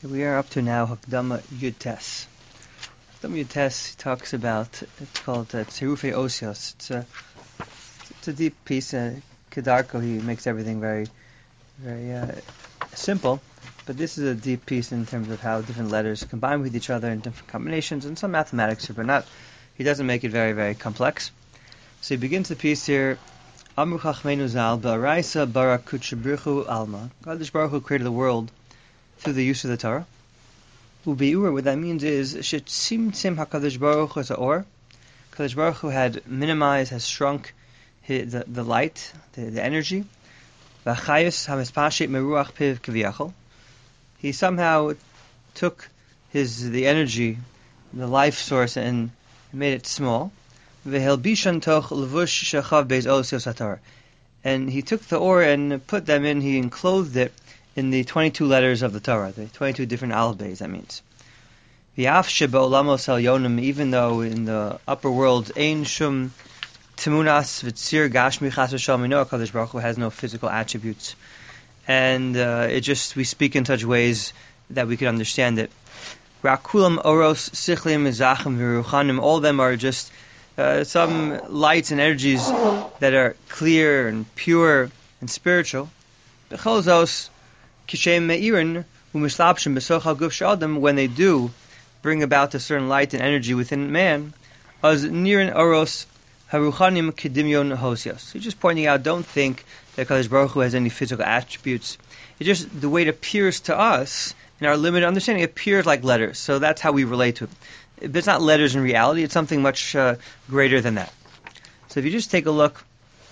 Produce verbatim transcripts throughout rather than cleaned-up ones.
Okay, we are up to now Hakdama Yud Tes. Hakdama Yud Tes talks about, it's called uh, Tzirufei Osios. It's a, it's a deep piece. Uh, Kedarko, he makes everything very, very uh, simple. But this is a deep piece in terms of how different letters combine with each other in different combinations and some mathematics, but not, he doesn't make it very, very complex. So he begins the piece here, Amru Chachmeinu Zal, Ba'araisa Barakutshebruchu Alma. God Baruch Hu created the world through the use of the Torah. Ubi'ur, what that means is, Shetzimtzim HaKadosh Baruch Hu as a or. Kadosh Baruch Hu had minimized, has shrunk his, the, the light, the, the energy. V'chayus hamispashet meruach piv kiviyachol. He somehow took his the energy, the life source, and made it small. V'helbishan toch levush shechav beis osios haTorah. And he took the or and put them in, he enclosed it in the twenty-two letters of the Torah, the twenty-two different alphabets, that means. V'af shebe'olamos elyonim, even though in the upper world, ein shum timunas v'tzir gashmi chas v'shal mino, HaKadosh Baruch Hu has no physical attributes. And uh, it just, we speak in such ways that we can understand it. Rakulam oros sichlim mizachim v'ruchanim, all of them are just uh, some lights and energies that are clear and pure and spiritual. B'chol Kishem me'irin u'mislapshim b'sochal guf she'adam, when they do bring about a certain light and energy within man, as nirin oros haruchanim kedimyon hosios. He's just pointing out, don't think that Kadosh Baruch Hu has any physical attributes. It's just the way it appears to us, in our limited understanding, it appears like letters. So that's how we relate to it. But it's not letters in reality, it's something much uh, greater than that. So if you just take a look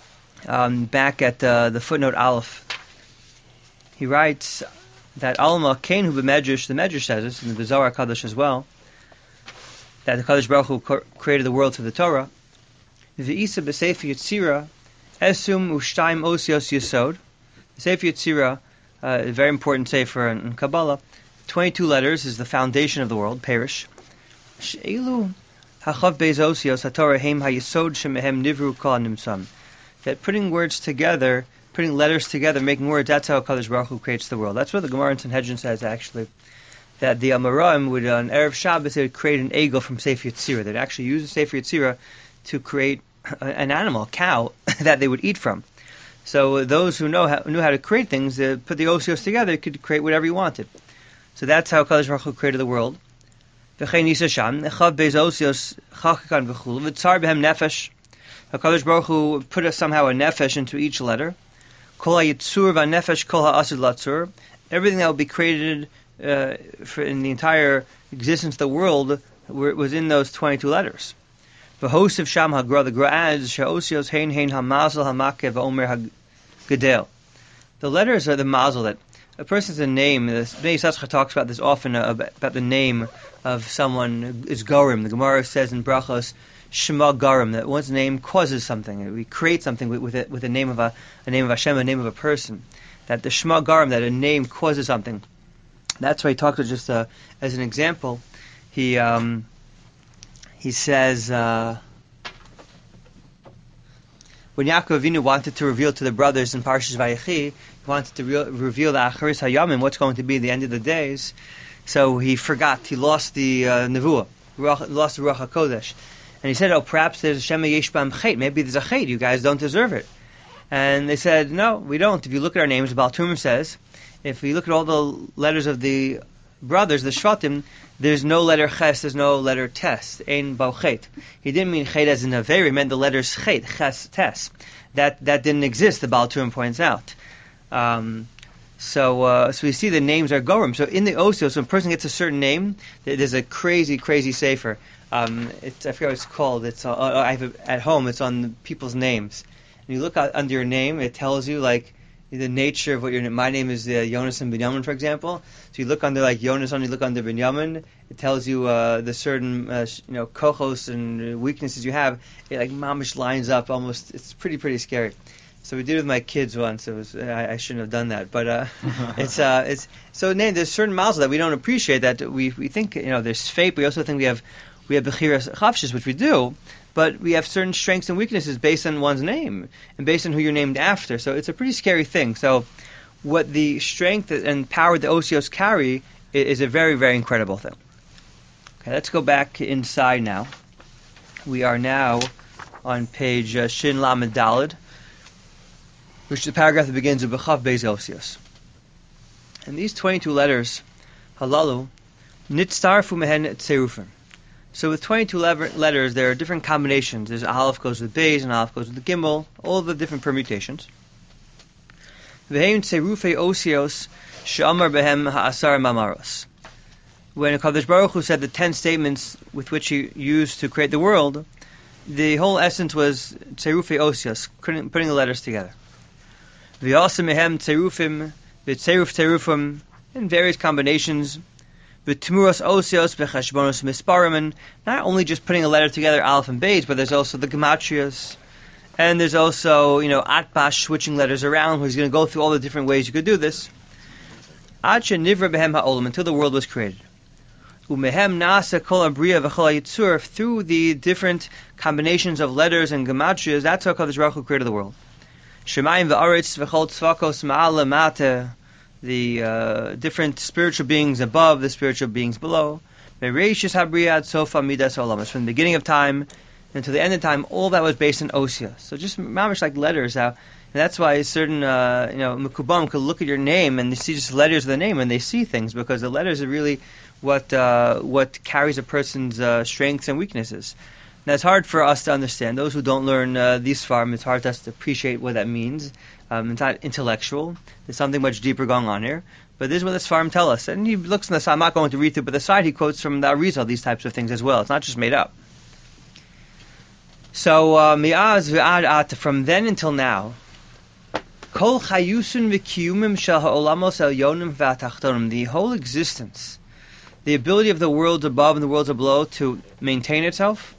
um, back at uh, the footnote Aleph, he writes that Alma Kain Hu b'Medrash, the Medrash says this, and the Zohar Kadosh as well, that the Kadosh Baruch Hu created the world through the Torah. V'isa b'Sefer Yetzirah Esum U'Shtayim Osios Yesod. The Sefer Yetzirah, uh, a very important sefer in, in Kabbalah, twenty-two letters is the foundation of the world, Perish. She'elu Hachav Beis Osios HaTorah Heim HaYesod Shemehem Nivru Kol Nimsam. That putting words together, putting letters together, making words, that's how HaKadosh Baruch Hu creates the world. That's what the Gemara in Sanhedrin says, actually, that the Amoraim would, on Erev Shabbos, they would create an egel from Sefer Yetzirah. They'd actually use the Sefer Yetzirah to create an animal, a cow, that they would eat from. So those who know how, knew how to create things, uh, put the osios together, could create whatever you wanted. So that's how HaKadosh Baruch Hu created the world. HaKadosh Baruch Hu put a, somehow a nefesh into each letter. Everything that would be created uh, for in the entire existence of the world was in those twenty-two letters. V'hosif sham hagra, the gra adds she'osios hein hein hamazel hamakev v'omer hagedel. The letters are the mazel that a person's a name. The Bnei Yisachar talks about this often, uh, about, about the name of someone is Gorim. The Gemara says in Brachos, Shema Garim, that one's name causes something. We create something with, with, it, with a name of a, a name of Hashem, a name of a person. That the Shema Garim, that a name causes something. That's why he talks about, just uh, as an example, he um, he says uh, when Yaakov Avinu wanted to reveal to the brothers in Parshas Vayechi, he wanted to re- reveal the Acharis Hayamim, what's going to be the end of the days. So he forgot. He lost the uh, Nevuah, lost the Ruach HaKodesh. And he said, oh, perhaps there's a Shema Yesh Bam Chet. Maybe there's a Chet. You guys don't deserve it. And they said, no, we don't. If you look at our names, the Baal Tumim says, if we look at all the letters of the brothers, the Shvatim, there's no letter Ches, there's no letter Tes. Ein Bau Chet. He didn't mean Chet as in a very, he meant the letters Chet, Ches, Tes. That that didn't exist, the Baal Tumim points out. Um, so uh, so we see the names are Gorim. So in the Osios, when a person gets a certain name, there's a crazy, crazy sefer. Um, it's, I forget what it's called. It's uh, I have it at home. It's on the people's names. And you look out under your name, it tells you like the nature of what your name. My name is uh, Jonas and Binyamin, for example. So you look under like Jonas, and you look under Binyamin. It tells you uh, the certain uh, you know kochos and weaknesses you have. It like mamish lines up almost. It's pretty pretty scary. So we did it with my kids once. It was I, I shouldn't have done that, but uh, it's uh, it's so name. There's certain mazel that we don't appreciate. That we we think you know there's fate. We also think we have. We have Bechiras Chavshis, which we do, but we have certain strengths and weaknesses based on one's name and based on who you're named after. So it's a pretty scary thing. So what the strength and power the Osios carry is a very, very incredible thing. Okay, let's go back inside now. We are now on page uh, Shin Lamed Daled, which is the paragraph that begins with B'chav Beis Osios. And these twenty-two letters, halalu, nitzarfu mehen tserufim. So with twenty-two lever- letters, there are different combinations. There's aleph goes with Beis, and aleph goes with the Gimel, all the different permutations. V'heim tserufei osios she'amar behem ha'asar mamaros. When Kadosh Baruch Hu said the ten statements with which he used to create the world, the whole essence was tserufei osios, putting the letters together. V'yasa mehem tserufim, v'tseruf tserufim, in various combinations. V'tmuros osios v'chashbonos misparim, and not only just putting a letter together, aleph and beis, but there's also the gematrias, and there's also, you know, atbash, switching letters around. He's going to go through all the different ways you could do this. Ad shenivra behem ha'olam, until the world was created. Umehem nasa kol abriya v'chol yitzur, through the different combinations of letters and gematrias, that's how Kadosh Baruch Hu created the world. Shemayim v'aretz v'chol tzvakos ma'ala mate, the uh, different spiritual beings above, the spiritual beings below. Mereishis habriyad sofa midas olamas, from the beginning of time until the end of time, all that was based on osia. So just mamish like letters. How, and that's why certain uh, you know mekubam could look at your name and they see just letters of the name and they see things, because the letters are really what uh, what carries a person's uh, strengths and weaknesses. Now it's hard for us to understand. Those who don't learn uh, these farm, it's hard for us to appreciate what that means. Um, it's not intellectual. There's something much deeper going on here. But this is what the Sfarim tell us. And he looks in the side, I'm not going to read through, but the side he quotes from the Arizal, these types of things as well. It's not just made up. So, mi'az v'ad at, from then until now, kol chayusun v'kiyumim shel ha'olamos elyonim v'atachtonim, the whole existence, the ability of the worlds above and the worlds below to maintain itself,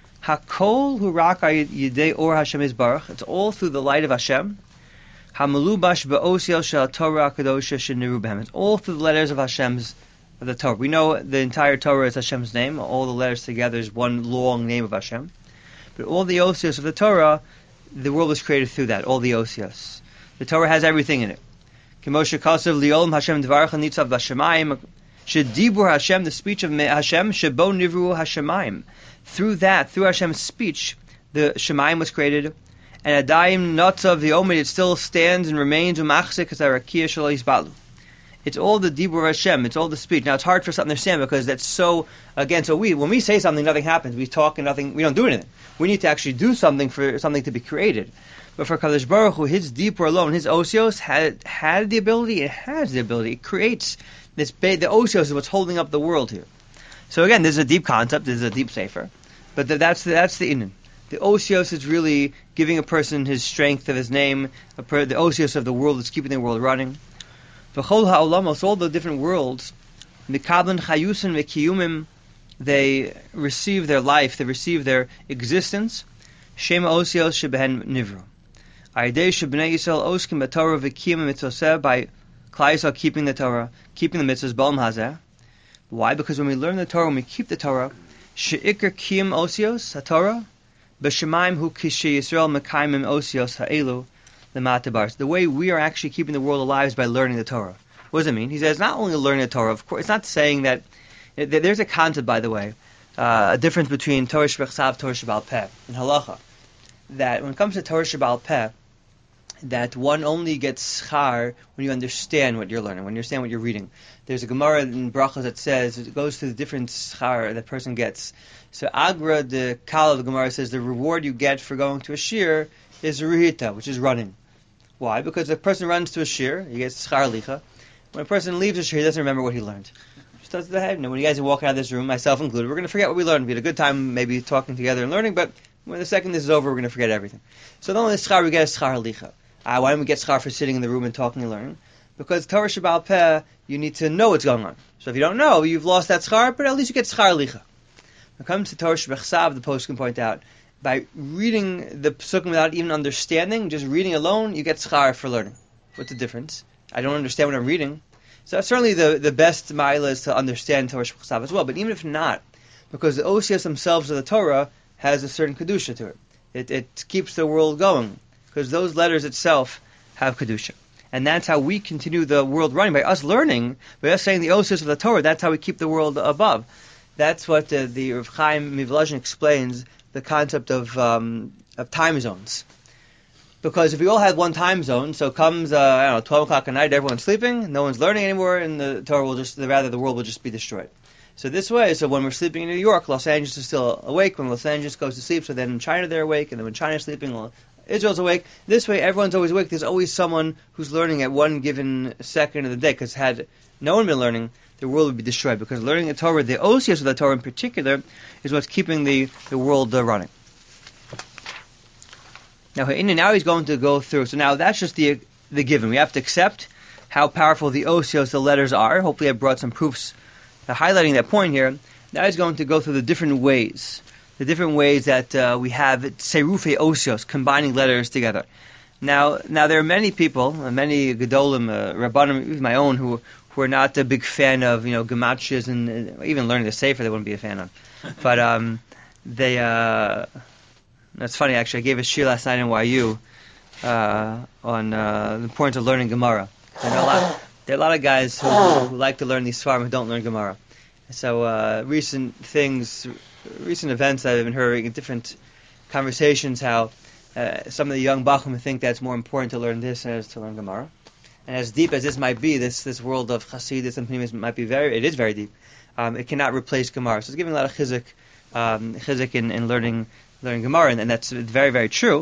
hakol hu rak yidei or Hashem yisbarach, it's all through the light of Hashem. Hamalubash be'osiel shel Torah kadosha sheniru behem. It's all through the letters of Hashem's of the Torah. We know the entire Torah is Hashem's name. All the letters together is one long name of Hashem. But all the osios of the Torah, the world was created through that. All the osios. The Torah has everything in it. Kemoshe kasav li'olam Hashem dvarach nitzav b'shamayim. Shedibur Hashem, the speech of Hashem, shebo nivru Hashemayim. Through that, through Hashem's speech, the Shemayim was created. And Adayim Notzav the Omid, it still stands and remains umachzik as arakia shelo yisbalu. It's all the dibur of Hashem. It's all the speech. Now it's hard for us to understand because that's so again. So we, when we say something, nothing happens. We talk and nothing. We don't do anything. We need to actually do something for something to be created. But for Kadosh Baruch Hu, his dibur alone, his osios had had the ability. It has the ability. It creates this. The osios is what's holding up the world here. So again, this is a deep concept. This is a deep sefer. But the, that's the, that's the inyan. The osios is really giving a person his strength of his name. A per, the osios of the world is keeping the world running. V'chol ha'olamos, all the different worlds, mikablan chayusin v'kiyumim, they receive their life, they receive their existence. Shema osios shebehen nivru. Aydei shebnei Yisrael oskim b'Torah v'kiyum mitzvoseh, by Klal Yisrael keeping the Torah, keeping the mitzvahs b'olam hazeh. Why? Because when we learn the Torah, when we keep the Torah, she'ikar kiyum osios haTorah, b'shemaim hu kishe Yisrael mekaimim osios ha'elu. The way we are actually keeping the world alive is by learning the Torah. What does it mean? He says not only learning the Torah, of course, it's not saying that, there's a concept, by the way, uh, a difference between Torah Shebechsav, Torah Shebal Peh, and Halacha, that when it comes to Torah Shebal Peh, that one only gets schar when you understand what you're learning, when you understand what you're reading. There's a Gemara in Brachos that says, it goes to the different schar that person gets. So Agra, the Kal of the Gemara, says the reward you get for going to a shir is ruhita, which is running. Why? Because if a person runs to a shir, he gets schar licha. When a person leaves a shir, he doesn't remember what he learned. Just does the head. You know, when you guys are walking out of this room, myself included, we're going to forget what we learned. We had a good time maybe talking together and learning, but when the second this is over, we're going to forget everything. So not only schar, we get a schar licha. Uh, why don't we get schar for sitting in the room and talking and learning? Because Torah Shebal Peh, you need to know what's going on. So if you don't know, you've lost that schar, but at least you get schar licha. When it comes to Torah Shebechsav, the post can point out, by reading the psukim without even understanding, just reading alone, you get schar for learning. What's the difference? I don't understand what I'm reading. So certainly the, the best ma'ila is to understand Torah Shebechsav as well, but even if not, because the osios themselves of the Torah has a certain kedusha to it. It, it keeps the world going, because those letters itself have kedusha. And that's how we continue the world running, by us learning, by us saying the osios of the Torah. That's how we keep the world above. That's what uh, the Rav Chaim Mivlazhin explains, the concept of um, of time zones. Because if we all had one time zone, so comes uh, I don't know twelve o'clock at night, everyone's sleeping, no one's learning anymore, and the Torah will just, rather the world will just be destroyed. So this way, so when we're sleeping in New York, Los Angeles is still awake. When Los Angeles goes to sleep, so then in China they're awake, and then when China's sleeping, Israel's awake. This way, everyone's always awake. There's always someone who's learning at one given second of the day. Because had no one been learning, the world would be destroyed. Because learning the Torah, the osios of the Torah in particular, is what's keeping the, the world uh, running. Now, now he's going to go through. So now that's just the the given. We have to accept how powerful the osios, the letters, are. Hopefully I brought some proofs uh, highlighting that point here. Now he's going to go through the different ways. The different ways that uh, we have tserufe osios, combining letters together. Now, now there are many people, uh, many gedolim, uh, rabbanim, even my own, who who are not a big fan of you know gematrias and uh, even learning the sefer. They wouldn't be a fan of. But um, they, uh, that's funny actually. I gave a shir last night in Y U uh, on uh, the importance of learning Gemara. I know a lot. There are a lot of guys who, who like to learn these svarim who don't learn Gemara. So uh, recent things, recent events I've been hearing in different conversations, how uh, some of the young bachim think that it's more important to learn this than it is to learn Gemara. And as deep as this might be, this this world of Chassidus and Pnimis might be very, it is very deep. Um, it cannot replace Gemara. So it's giving a lot of chizuk, um, chizuk in, in learning learning Gemara, and, and that's very, very true.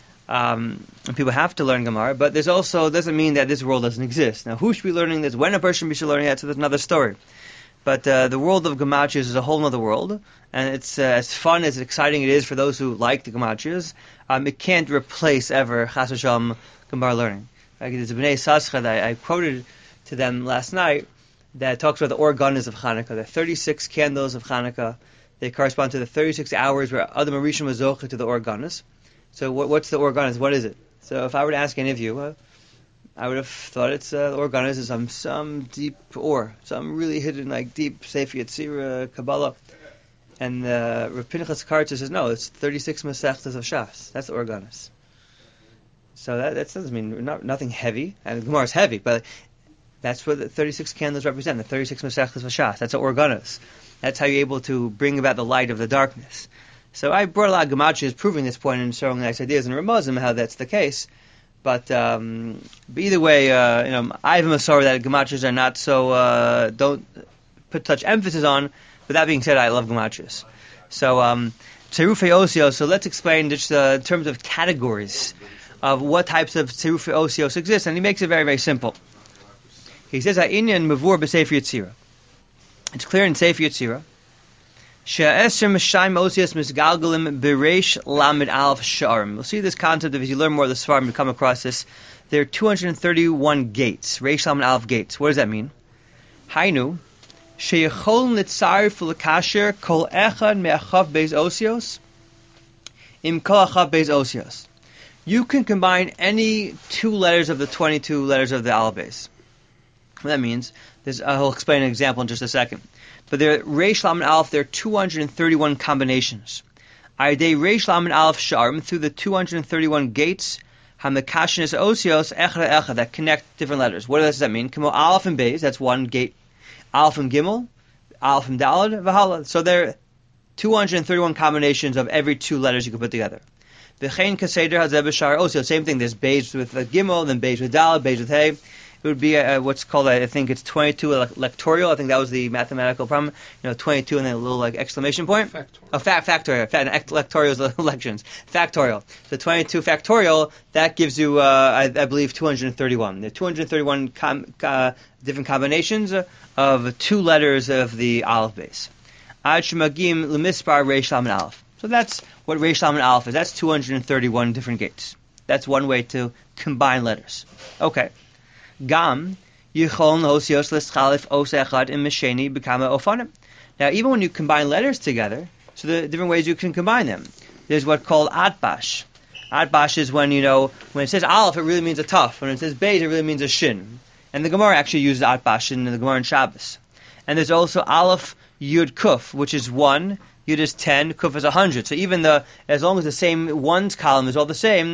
Um, and people have to learn Gemara, but there's also doesn't mean that this world doesn't exist. Now, who should be learning this? When a person should be learning that? So that's another story. But uh, the world of gematrias is a whole other world, and it's uh, as fun, as exciting it is for those who like the gematrias. Um, it can't replace ever Chas v'Shalom Gemara learning. Like there's a Bnei Yissaschar that I, I quoted to them last night that talks about the organas of Hanukkah, the thirty-six candles of Hanukkah. They correspond to the thirty-six hours where Adam Arishon was zocheh to the organas. So what, what's the organas? What is it? So if I were to ask any of you, uh, I would have thought it's uh, the organas is some some deep ore, some really hidden, like deep Sefer Yetzirah, Kabbalah. And uh, Rav Pinchas Kartzer says, no, it's thirty-six Masechtas of Shas. That's the organas. So that, that doesn't mean not, nothing heavy. And the Gemara is heavy, but that's what the thirty-six candles represent, the thirty-six Masechtas of Shas. That's the organas. That's how you're able to bring about the light of the darkness. So I brought a lot of gematrias proving this point and showing nice ideas in Ramazim how that's the case. But, um, but either way, uh, you know, I have a Masorah that gematrias are not so, uh, don't put such emphasis on. But that being said, I love gematrias. So, um, Tserufei Osios, so let's explain just uh, in terms of categories of what types of Tserufei Osios exist. And he makes it very, very simple. He says, Ha'inyan Mavur b'Sefer Yetzirah. It's clear in Sefer Yetzirah. She'esrim Shaim Osios Misgalgalim Bereish Lamed Aleph Sha'arim. We'll see this concept of, as you learn more of the Svarim, you come across this. There are two hundred thirty-one gates, Reish Lamed Aleph gates. What does that mean? Hainu, She'echol Nitzarif L'Kasher Kol Echad Me'achav Beis Osios Im Kol Achav Beis Osios. You can combine any two letters of the twenty-two letters of the Aleph Beis. What that means, there's, I'll explain an example in just a second. But there, Reish Lamed Aleph, there are two hundred thirty-one combinations. Ayadei Reish Lamed Aleph Sharm, through the two hundred thirty-one gates, Hamekashnes Osios Echad Echad, that connect different letters. What does that mean? Kamo Aleph and Beis, that's one gate. Aleph and Gimel, Aleph and Daled, Vahala. So there are two hundred thirty-one combinations of every two letters you can put together. V'chein Kaseder Hazeh B'Shar Osios, same thing. There's Beis with uh, Gimel, then Beis with Daled, Beis with Hey. It would be uh, what's called, I think it's twenty-two lectorial. I think that was the mathematical problem. You know, twenty-two and then a little like exclamation point. Factorial. Oh, fa- factorial. Fa- lectorial is lections. Factorial. So twenty-two factorial, that gives you, uh, I, I believe, two hundred thirty-one. There are two hundred thirty-one com- uh, different combinations of two letters of the Aleph base. Ad shemagim l'mispar Reish Lamed Aleph. So that's what Reish Lamed Aleph is. That's two hundred thirty-one different gates. That's one way to combine letters. Okay. Gam yichol osios l'schalif os echad im misheni bekama ofanim. Now, even when you combine letters together, so the different ways you can combine them. There's what's called atbash. Atbash is when, you know, when it says aleph, it really means a tough. When it says beis, it really means a shin. And the Gemara actually uses atbash in the Gemara in Shabbos. And there's also aleph yud kuf, which is one. Yud is ten, kuf is a hundred. So even the, as long as the same ones column is all the same,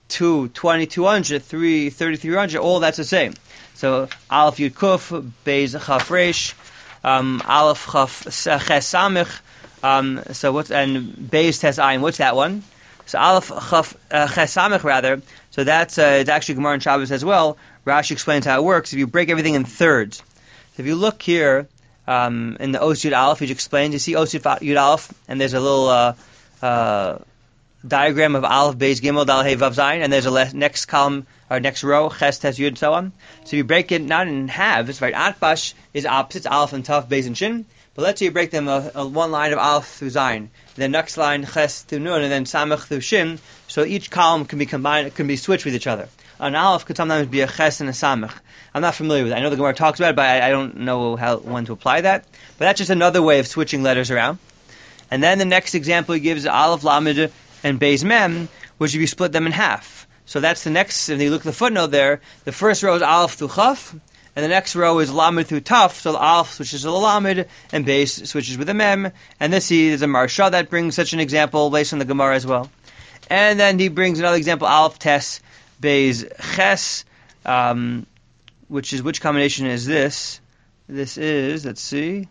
two, twenty, two hundred, three, thirty, three hundred, all that's the same. So Aleph Yud Kuf, Beis Chaf Resh, um, Aleph Chaf Ches Samich, um, so what's, and Beis Tes Ayin, what's that one? So Aleph Chaf uh, Ches Samich rather, so that's, uh, it's actually Gemara and Shabbos as well. Rashi explains how it works. If you break everything in thirds, so if you look here, um, in the Os Yud Aleph, which explains, you see Os Yud Aleph, and there's a little, uh, uh, diagram of Aleph, Beis, Gimel, Dal, Hey, Vav, Zayin, and there's a le- next column, or next row, Ches, Tes, Yud, and so on. So you break it not in halves, right? Atbash is opposites, Aleph and Taf, Beis, and Shin. But let's say you break them a, a one line of Aleph through Zayin, the next line, Ches through Nun, and then Samech through Shin. So each column can be combined, can be switched with each other. An Aleph could sometimes be a Ches and a Samech. I'm not familiar with it. I know the Gemara talks about it, but I, I don't know how when to apply that. But that's just another way of switching letters around. And then the next example he gives, Aleph, Lamed, and Beis Mem, which if you split them in half. So that's the next, if you look at the footnote there, the first row is Aleph through Chaf, and the next row is Lamed through Taf, so the Aleph switches to the Lamed, and Beis switches with the Mem, and this is a Marsha that brings such an example based on the Gemara as well. And then he brings another example, Aleph, Tes, Beis, Ches, um, which is, which combination is this? This is, let's see,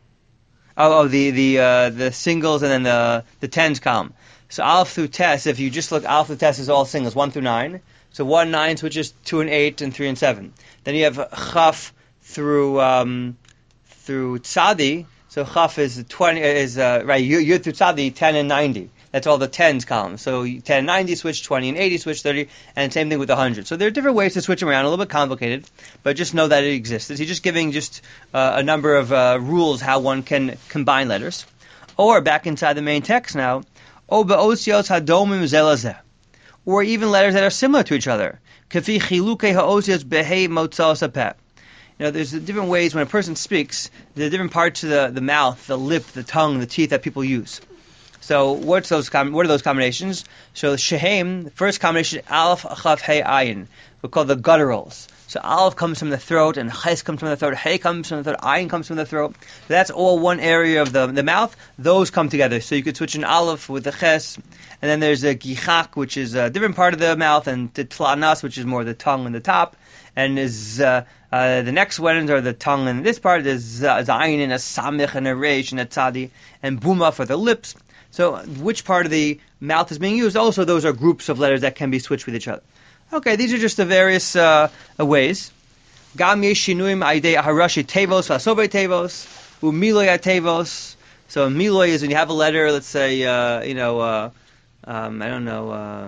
oh, oh the, the, uh, the singles and then the, the tens column. So Aleph through Tes, if you just look, Aleph through Tes is all singles, one through nine. So one, nine switches two and eight, and three and seven. Then you have Chaf through um, through Tzadi. So Chaf is twenty, is uh, right. Yud through Tzadi, ten and ninety. That's all the tens column. So ten and ninety switch, twenty and eighty switch, thirty, and same thing with the hundred. So there are different ways to switch them around. A little bit complicated, but just know that it exists. He's just giving just uh, a number of uh, rules how one can combine letters. Or back inside the main text now. O be'osios hadomim zelazeh, or even letters that are similar to each other. Kafi chilukei ha'osios behei motzos hapeh. You know, there's different ways when a person speaks. There are different parts of the, the mouth, the lip, the tongue, the teeth that people use. So what's those? Com- what are those combinations? So shehem, the first combination, Aleph, Chaf, Hey, Ayin. We call the gutturals. So Aleph comes from the throat, and Ches comes from the throat, Hey comes from the throat, Ayin comes from the throat. So that's all one area of the the mouth. Those come together. So you could switch an Aleph with the Ches, and then there's a Gichak, which is a different part of the mouth, and the Tlanas, which is more the tongue and the top. And is uh, uh, the next ones are the tongue and this part. There's uh, Zayin and a Samich and a Reish and a Tzadi, and Buma for the lips. So which part of the mouth is being used? Also, those are groups of letters that can be switched with each other. Okay, these are just the various uh, ways. Gam yesh shinuim aidei harashi tevos vasobei tevos umiloy tevos. So miloy is when you have a letter. Let's say uh, you know uh, um, I don't know uh,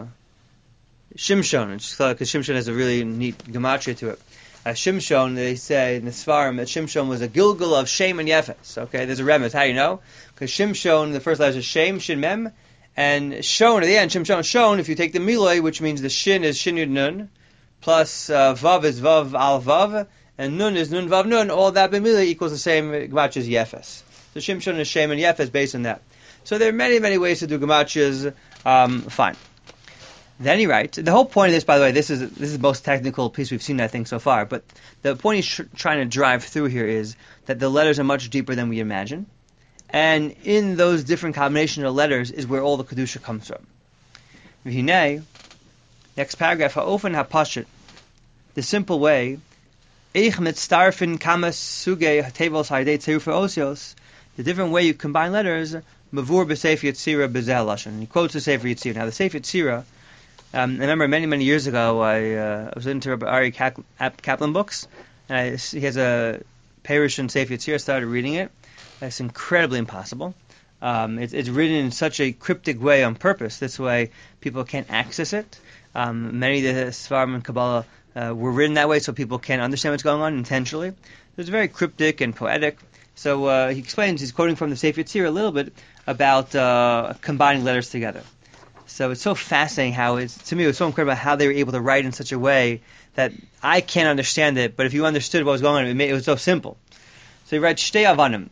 Shimshon, because Shimshon has a really neat gematria to it. Uh, Shimshon, they say in the Svarim that Shimshon was a gilgul of Shem and Yefes. Okay, there's a remez. How do you know? Because Shimshon, the first letter is Shem, Shin Mem. And Shon, at the end, Shimshon, Shon, if you take the Miloi, which means the Shin is Shin Yud Nun, plus uh, Vav is Vav Al Vav, and Nun is Nun Vav Nun, all that B'Miloi equals the same Gematria as Yefes. So Shimshon is Shem and Yefes based on that. So there are many, many ways to do Gematrias. Um, fine. Then he writes, the whole point of this, by the way, this is this is the most technical piece we've seen, I think, so far, but the point he's tr- trying to drive through here is that the letters are much deeper than we imagine. And in those different combinations of letters is where all the Kedusha comes from. V'hinei, next paragraph, ha'ofen ha'pashut, the simple way, eich mitztarfin kamas sugei tevos ha'idei tziruf osios, the different way you combine letters, mavur b'sefer Yetzirah b'zeh lashon. He quotes the Sefer Yetzirah. Now the Sefer Yetzirah, um, I remember many, many years ago, I, uh, I was into Rabbi Ari Kaplan books, and I, he has a Perush and Sefer Yetzirah, started reading it. It's incredibly impossible. Um, it, it's written in such a cryptic way on purpose. This way people can't access it. Um, many of the Svarim and Kabbalah uh, were written that way so people can't understand what's going on intentionally. It's very cryptic and poetic. So uh, he explains, he's quoting from the Sefer Yetzirah a little bit about uh, combining letters together. So it's so fascinating how it's, to me, it was so incredible how they were able to write in such a way that I can't understand it, but if you understood what was going on, it, made, it was so simple. So he writes, Shtei Avanim.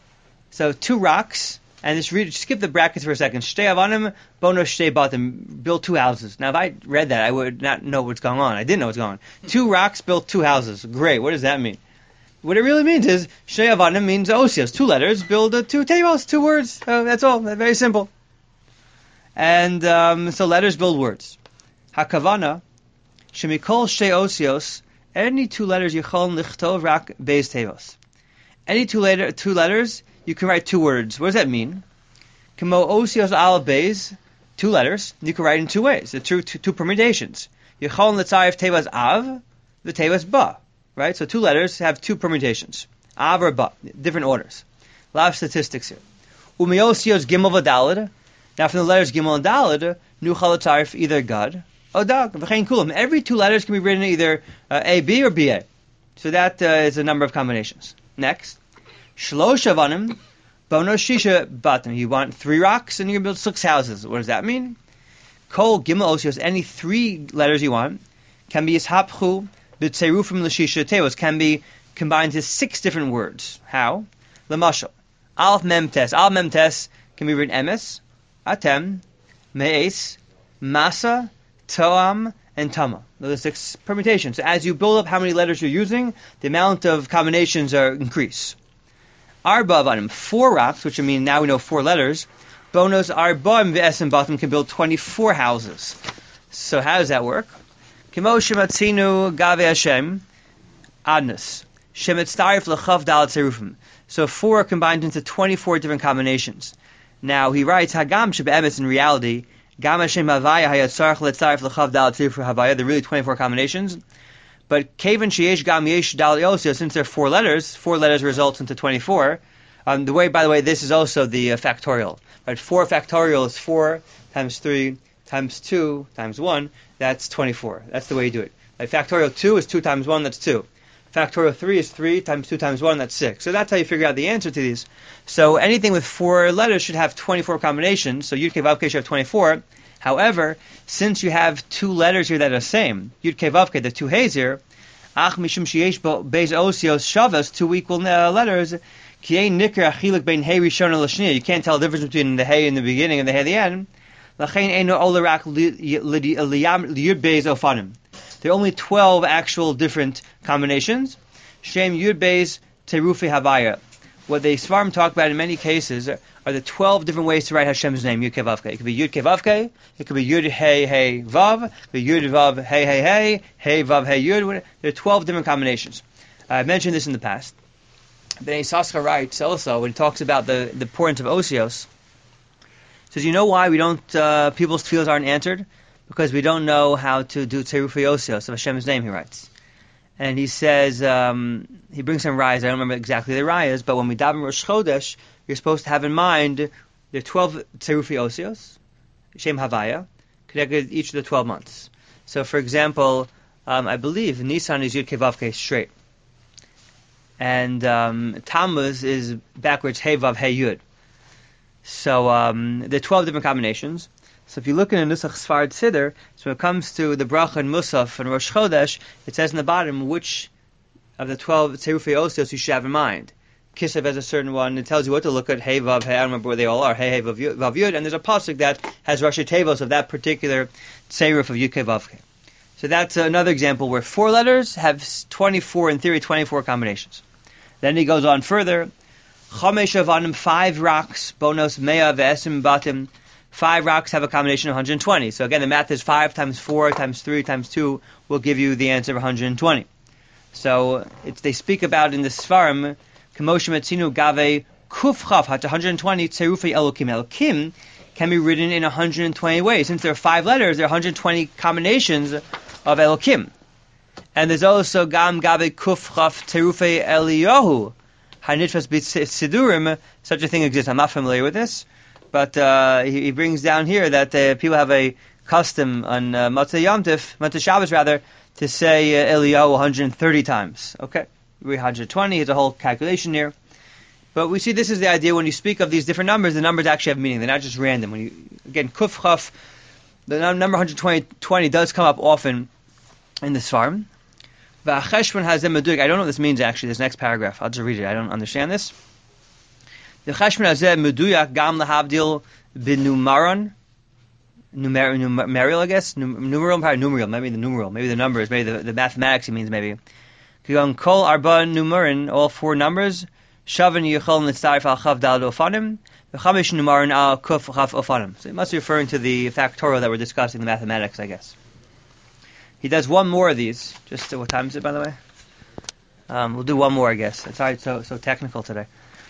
So two rocks, and just read, skip the brackets for a second. Shtei Avanim, bono shtei batim, build two houses. Now, if I read that, I would not know what's going on. I didn't know what's going on. Two rocks built two houses. Great. What does that mean? What it really means is Shtei Avanim means osios. Two letters build uh, two tables, two words. Uh, that's all. That's very simple. And um, so letters build words. Hakavana, shemikol shei osios, any two letters yichol lichtov rak beis tevos. Any two, letter, two letters, you can write two words. What does that mean? Kamo osios al beis, two letters, you can write in two ways. The two, two, two permutations. Yichol litzarif tevas av, the tevas ba. Right? So two letters have two permutations. Av or ba, different orders. A lot of statistics here. Umiosios gimel v'dalad. Now from the letters gimel and dalad, nuchal litzarif either gad or dag. V'chein kulam. Every two letters can be written either uh, A, B or B, A. So that uh, is a number of combinations. Next. Shlosh avanim, bono shisha batim. You want three rocks and you're going to build six houses. What does that mean? Kol gimel osios, any three letters you want, can be yishapchu b'tzerufim l'shisha tevos, can be combined into six different words. How? L'mashal. Aleph mem tes. Aleph mem tes can be written emes, atem, me'es, masa, toam, and tama. Those are six permutations. So as you build up how many letters you're using, the amount of combinations are increase. Arba avanim, four rocks, which I mean now we know four letters. Bonos arbaim v'esim batim can build twenty-four houses. So how does that work? Kimo shematzinu gave Hashem adnus shemetzarif lechav dalat serufim. So four are combined into twenty-four different combinations. Now he writes hagam shebe'emes, in reality gam Hashem havaya hayatzarich letzarif lechav dalat serufim havaya. They're really twenty-four combinations. But kaven sheyesh gam yesh dalat yosio, since there are four letters, four letters results into twenty-four. Um, the way, by the way, this is also the uh, factorial. Right? Four factorial is four times three times two times one. That's twenty-four. That's the way you do it. Like factorial two is two times one. That's two. Factorial three is three times two times one. That's six. So that's how you figure out the answer to these. So anything with four letters should have twenty-four combinations. So Yud Kei Vav Kei should have twenty-four. However, since you have two letters here that are the same, Yud Kei Vav Kei, the two heys here, Ach Mishum Sheyesh Beis Osios Shavas, two equal uh, letters, Ki Ein Nikra Achilik Bein Hey Rishon L'Shniya. You can't tell the difference between the hey in the beginning and the hey at the end. L'chein Eino Olarak Liyud Beis Ofanim. There are only twelve actual different combinations. Shem Yud Beis Terufi Havaya. What the Svarim talk about in many cases are the twelve different ways to write Hashem's name, Yud Kei Vav Kei. It could be Yud Kei Vav Kei, it could be Yud Hey Hey Vav, it could be Yud Vav Hey Hey Hey, Hey Vav Hey Yud. There are twelve different combinations. I've mentioned this in the past. Bnei Yissaschar writes also, when he talks about the, the importance of Osios, says, you know why we don't, uh, people's tefillos aren't answered? Because we don't know how to do Terufi Osios of Hashem's name, he writes. And he says, um, he brings some rayas. I don't remember exactly the rayas, but when we daven Rosh Chodesh, you're supposed to have in mind there are twelve Terufi Osios, Shem Havaya, connected each of the twelve months. So, for example, um, I believe Nisan is Yud Kei Vav Kei straight. And um, Tammuz is backwards Hey Vav Hey Yud. So um, there are twelve different combinations. So if you look in the Nusach Sfard Siddur, so when it comes to the Bracha and Musaf and Rosh Chodesh, it says in the bottom which of the twelve Terufei Osios you should have in mind. Kislev has a certain one. It tells you what to look at. Hey Vav Hey. I don't remember where they all are. Hey Hey Vav Yud. Vav Yud. And there's a pasuk that has Rashi Tevos of that particular Tzeiruf of Yud Kei Vav Kei. So that's another example where four letters have twenty-four, in theory, twenty-four combinations. Then he goes on further. Chomesh avanim, five rocks, bonos mea ve'esim batim. Five rocks have a combination of one hundred twenty. So again, the math is five times four times three times two will give you the answer of one hundred twenty. So it's, they speak about in the Svarim, Kamosh Metzinu Gave Kuf Chaf hat one hundred twenty Tzerufi Elokim. Elokim can be written in one hundred twenty ways. Since there are five letters, there are one hundred twenty combinations of Elokim. And there's also Gam Gave Kuf Chaf Tzerufi Eliyahu Hanitfas B'Sidurim. Such a thing exists. I'm not familiar with this. But uh, he, he brings down here that uh, people have a custom on uh, Matzah Yom Tif, Matzah Shabbos rather, to say uh, Eliyahu one hundred thirty times. Okay, one hundred twenty is a whole calculation here. But we see this is the idea when you speak of these different numbers, the numbers actually have meaning. They're not just random. When you again Kuf Chaf, the number one hundred twenty does come up often in the Svarim. V'acheshbon hazeh meduyek. I don't know what this means actually. This next paragraph, I'll just read it. I don't understand this. The cheshbon hazeh meduyak gam lahavdil b'numaron, numerial, I guess, numeral, probably numeral, maybe the numeral, maybe the numbers, maybe the, the mathematics. He means maybe. Kol arba numerin, all four numbers. Shavan yichol nitzarif al chav dal ofanim, v'chamish numarin al kuf chav ofanim. So it must be referring to the factorial that we're discussing, the mathematics, I guess. He does one more of these. Just uh, what time is it, by the way? Um, we'll do one more, I guess. It's alright, so so technical today.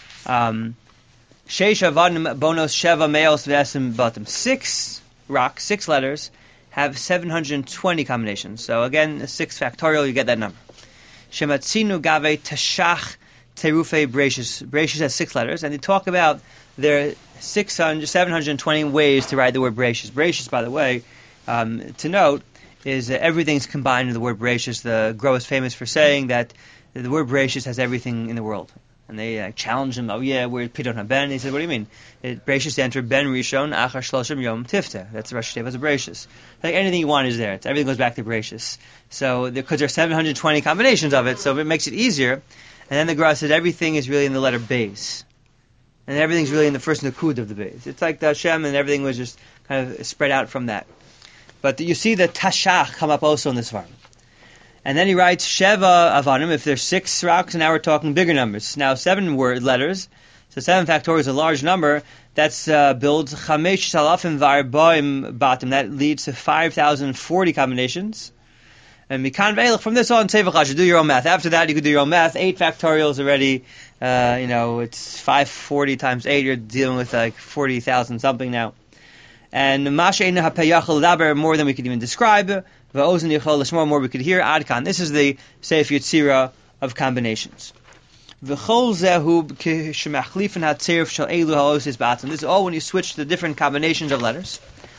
Um, Sheish avadim bonos sheva meos v'esim batim. Six rocks, six letters, have seven hundred twenty combinations. So again, six factorial, you get that number. Shematzinu gave tashach terufe brachus. Brachus has six letters, and they talk about there six hundred, seven hundred twenty ways to write the word brachus. Brachus, by the way, um, to note, is that everything's combined in the word brachus. The Gro is famous for saying that the word brachus has everything in the world. And they uh, challenged him, oh yeah, where's Pidon HaBen? He said, what do you mean? It, brachus entered Ben Rishon, Achar Shloshim Yom Tifta. That's the Rosh Hashanah brachus. Like anything you want is there. It's, everything goes back to brachus. So, because there are seven hundred twenty combinations of it, so it makes it easier. And then the Gra said everything is really in the letter Beis. And everything's really in the first Nakud of the Beis. It's like the Hashem, and everything was just kind of spread out from that. But you see the Tashach come up also in this farm. And then he writes Sheva Avanim. If there's six rocks, now we're talking bigger numbers. Now seven word letters, so seven factorial is a large number. That's uh, builds Chamesh Salafim Varbaim Batim. That leads to five thousand forty combinations. And Mikan Veilach, from this on, Tevach, do your own math. After that, you could do your own math. Eight factorial is already, uh, you know, it's five hundred forty times eight. You're dealing with like forty thousand something now. And Mashein HaPeyachal Laber, more than we could even describe. V'ozen Yichol Lishmor, more we could hear. Adkan. This is the Sefer Yetzirah of combinations. V'chol Zehu K'shemachlifin HaTzirf Shal Elu HaOsis B'atzim. This is all when you switch the different combinations of letters.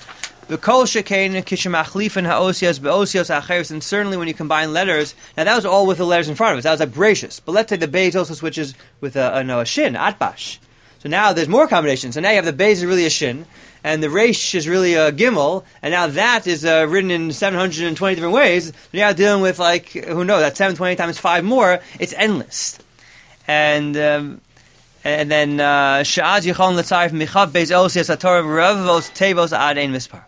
V'kol Shekein K'shemachlifin HaOsios B'Osios Acheres. And certainly when you combine letters, now that was all with the letters in front of us. That was like brachus. But let's say the Beis also switches with a, a, no, a shin, Atbash. So now there's more combinations. So now you have the Beis is really a shin, and the Reish is really a gimel, and now that is uh, written in seven hundred twenty different ways. You're now dealing with, like, who knows, that's seven hundred twenty times five more. It's endless. And um, and then Sha'az Yichon L'tzarif Michav Beis Osias HaTorah V'Ravos Tevos Ad Ein Mispar.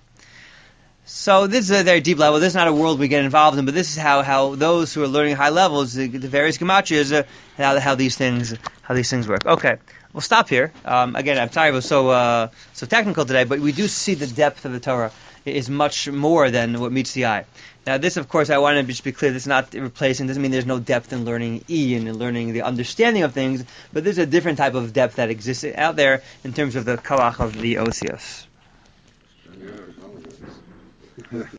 So this is a very deep level. This is not a world we get involved in, but this is how, how those who are learning high levels, the, the various gematrias, uh, how how these things how these things work. Okay. We'll stop here. Um, again, I'm sorry it was so uh, so technical today, but we do see the depth of the Torah is much more than what meets the eye. Now, this, of course, I want to just be clear. This is not replacing. Doesn't mean there's no depth in learning E and in learning the understanding of things, but there's a different type of depth that exists out there in terms of the koach of the Osios.